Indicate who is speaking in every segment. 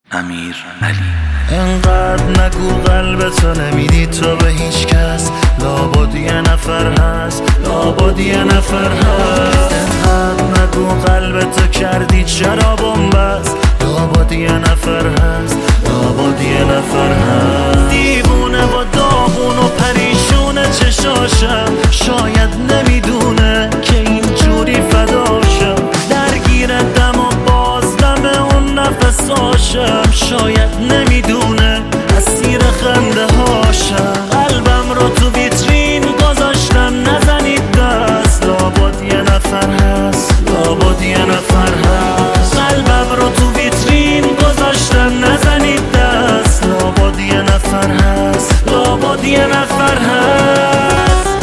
Speaker 1: امیر علی.
Speaker 2: انقدر نگو قلبتو نمیدی تو به هیچ کس، لابد یه نفر هست، لابد یه نفر هست. انقدر نگو قلبتو کردی چرا بنبست، لابد یه نفر هست، لابد یه نفر هست. دیوونه و داغون و پریشونه چشاشم، شاید نمیدونه که اینجوری فداشم. درگیر دم و بازدم اون نفساشم، شاید نمیدونه اسیر خنده هاشم. قلبم رو تو ویترین گذاشتم نزنید دست، لابد یه نفر هست، لابد یه نفر هست. قلبم رو تو ویترین گذاشتم نزنید دست، لابد یه نفر هست، لابد یه نفر هست.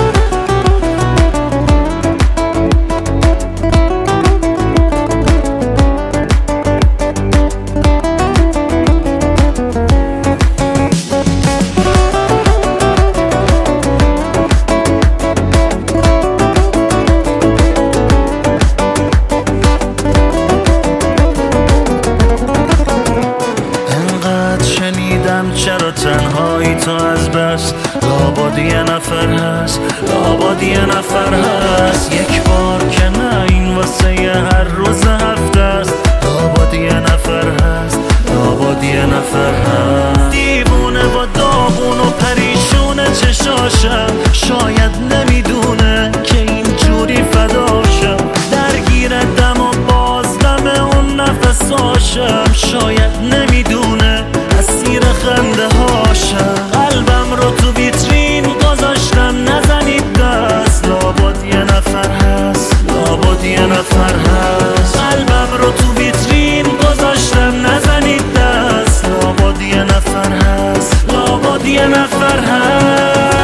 Speaker 2: چرا تنهایی تو از بس، لابد یه نفر هست، لابد یه نفر هست. یک بار که نه این واسه یه هر روز هفته است، لابد یه نفر هست، لابد یه نفر هست. دیوونه و داغون و پریشونه چشاشم، شاید نمیدونه که اینجوری فداشم. درگیر دم و بازدم اون نفساشم، شاید نمیدونه اسیر خنده هاشم. قلبم رو تو ویترین گذاشتم نزنید دست، لابد یه نفر هست، لابد یه نفر هست. قلبم رو تو ویترین گذاشتم نزنید دست، لابد یه نفر هست، لابد یه نفر هست.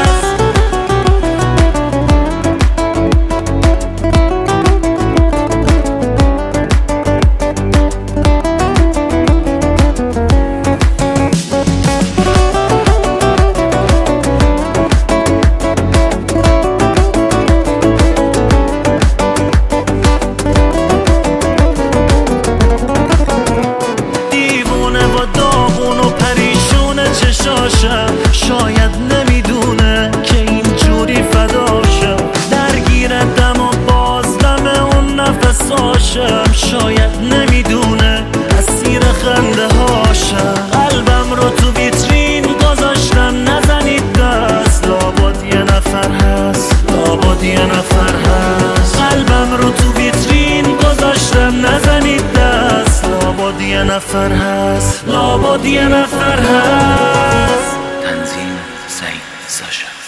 Speaker 2: شاید نمیدونه که اینجوری فداشم. درگیر دم و بازدم اون نفساشم، شاید نمیدونه اسیر خنده هاشم. قلبم رو تو ویترین گذاشتم نزنید دست، لابد یه نفر هست، لابد یه نفر هست. قلبم رو تو ویترین گذاشتم نزنید دست، لابد یه نفر هست، لابد یه نفر هست.
Speaker 1: تنظیم سعید ساشا.